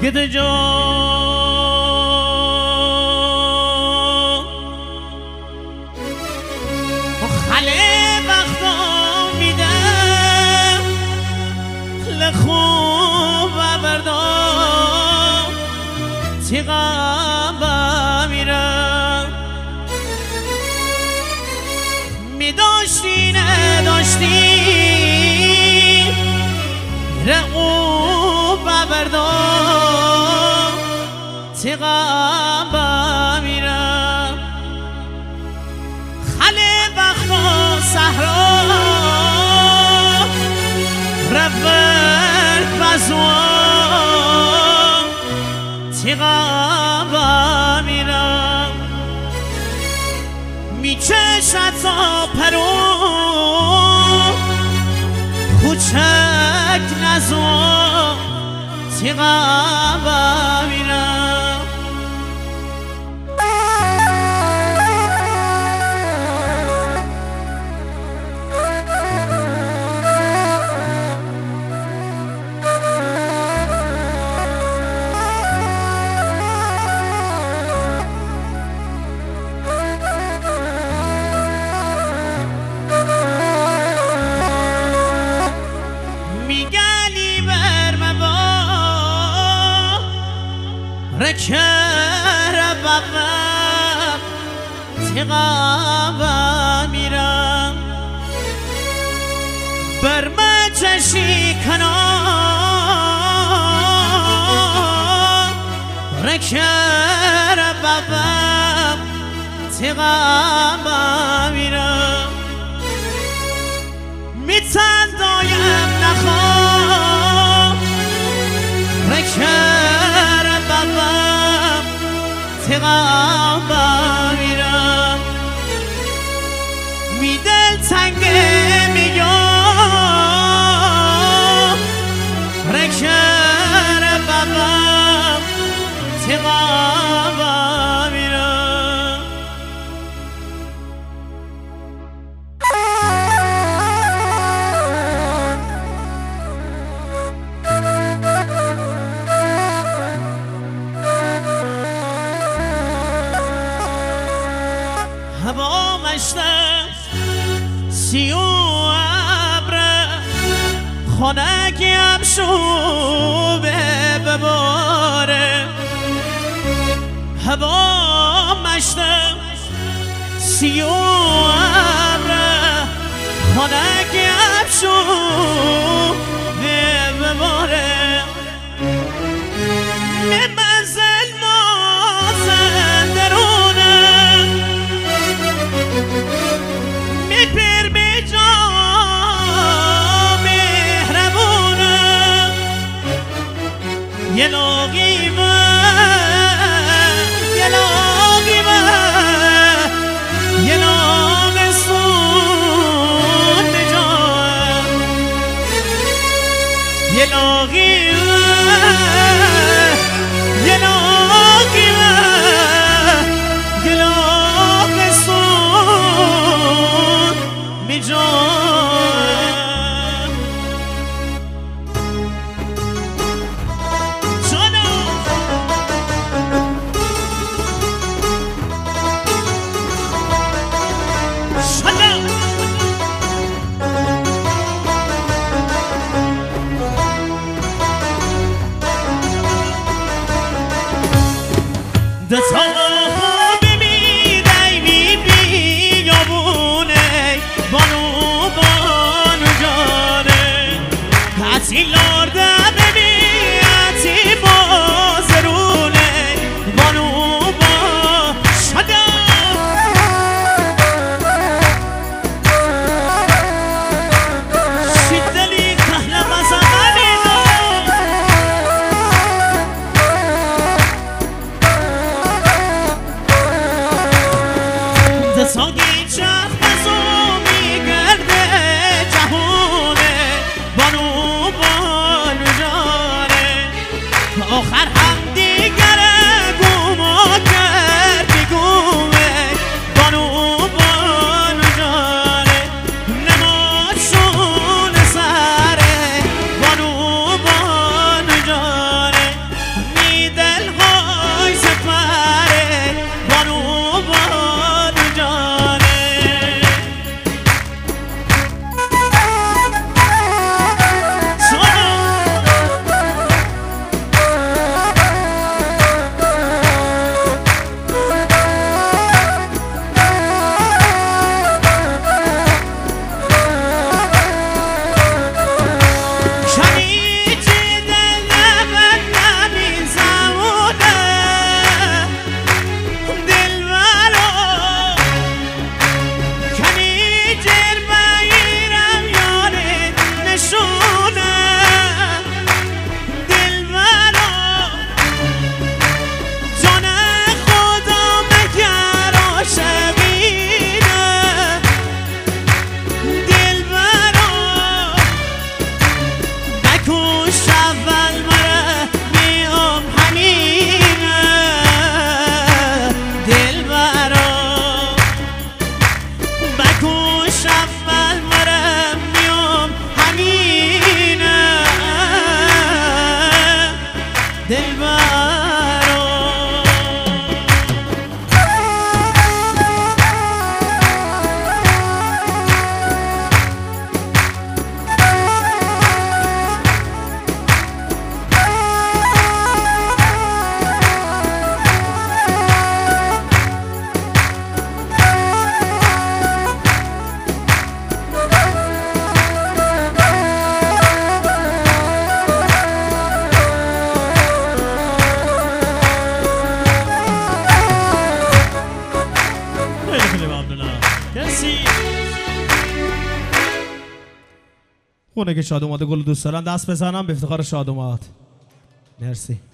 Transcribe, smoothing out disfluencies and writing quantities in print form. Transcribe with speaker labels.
Speaker 1: ده جو خاله وقتا میده لخوب و بردام تیغم بمیرم میداشتی نداشتی رقوب و بردام تیغم بمیرم خاله وقتا صحرا رفت بزوان تیغم بمیرم میچشد تا پرو کوچک نزوان تیغم بمیرم رکر بابم تیغم بمیرم بر مچشی کنار رکر بابم تیغم بمیرم میتن دایم نخواه رکر بابم تیغم بمیرم می دل تنگه میگم رکر بابم تیغم بمیرم هوا مشتم سی و ابره خنکیم شوبه بباره هوا مشتم سی و ابره خنکیم شوبه بباره یه لاغی یه لاغی یه لاغ سون بجام یه لاغی یه لاغی یه لاغ سون بجام دستا ببینی بی یابونه بانو بانو جانه کسی لارده ببینی بازرونه بانو با شده شدلی کهل مزمانی
Speaker 2: اونه که شادومات گل دوست دارن دست بزنم به افتخار شادومات. مرسی.